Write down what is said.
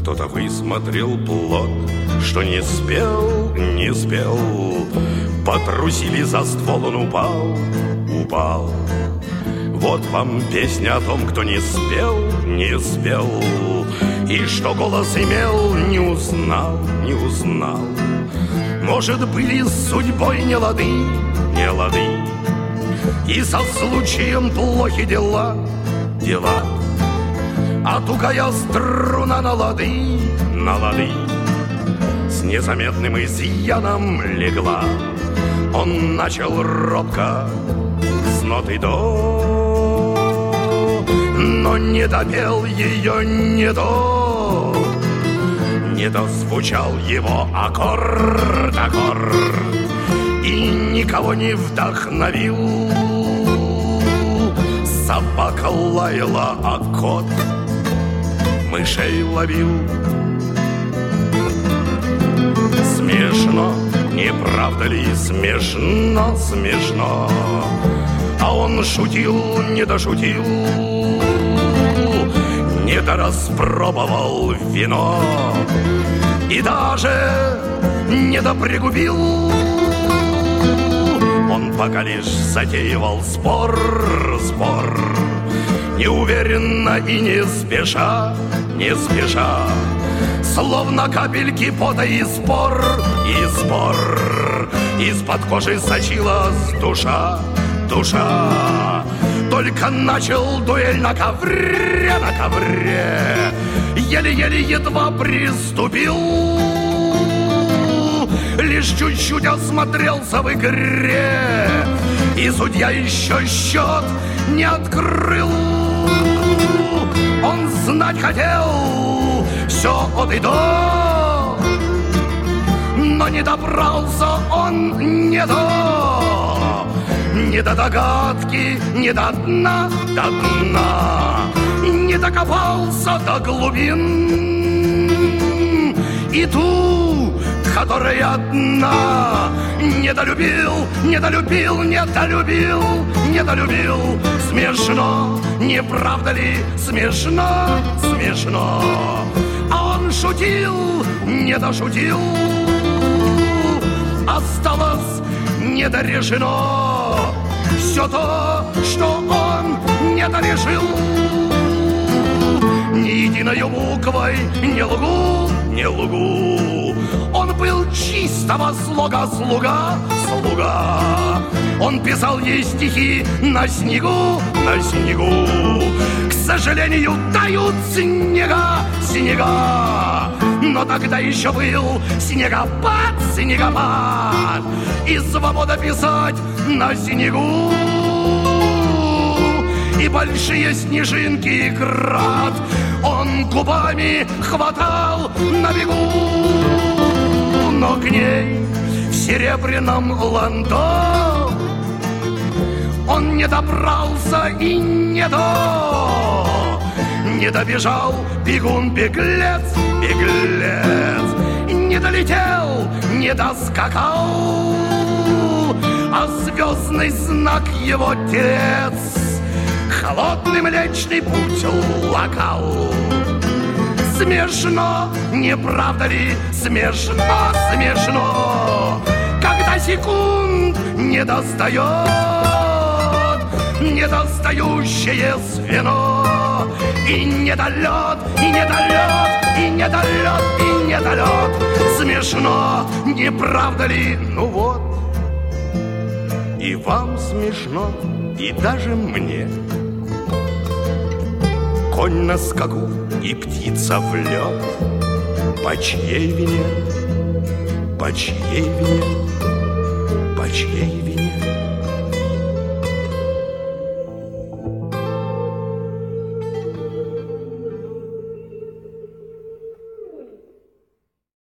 Кто-то высмотрел плод, что не спел, не спел. Потрусили за ствол, он упал, упал. Вот вам песня о том, кто не спел, не спел. И что голос имел, не узнал, не узнал. Может, были с судьбой не лады, не лады. И со случаем плохи дела, дела. А тугая струна на лады, на лады. С незаметным изъяном легла. Он начал робко с ноты до, но не допел ее, не до. Не дозвучал его аккорд, аккорд. И никого не вдохновил. Собака лаяла, а кот мышей ловил. Смешно, не правда ли смешно, смешно. А он шутил, не дошутил, не дораспробовал вино и даже не допригубил. Он пока лишь затеивал спор, спор, неуверенно и не спеша, не спеша. Словно капельки пота и спор, и спор. Из-под кожи сочилась душа, душа. Только начал дуэль на ковре, на ковре. Еле-еле едва приступил. Лишь чуть-чуть осмотрелся в игре. И судья еще счет не открыл. Он знать хотел все от и до, но не добрался он не до, не до догадки, не до дна, до дна, не докопался до глубин. И ту, которая одна, недолюбил, недолюбил, недолюбил, недолюбил. Смешно, не правда ли смешно, смешно. А он шутил, не дошутил. Осталось недорешено все то, что он не дорешил. Ни единою буквой не лгу, не лгу. Он был чистого слога слуга, слуга. Он писал ей стихи на снегу, на снегу. К сожалению, тают снега, снега. Но тогда еще был снегопад, снегопад. И свобода писать на снегу. И большие снежинки и град он губами хватал на бегу. Но к ней в серебряном ландо он не добрался и не добежал бегун-беглец, беглец. Не долетел, не доскакал, а звездный знак его тец холодный млечный путь локал. Смешно, не правда ли смешно, смешно, когда секунд не достает недостающее звено. И недолет, и недолет, и недолет, и недолет. Смешно, не правда ли? Ну вот, и вам смешно, и даже мне. Конь на скаку и птица в лед. По чьей вине? По чьей вине? По чьей вине?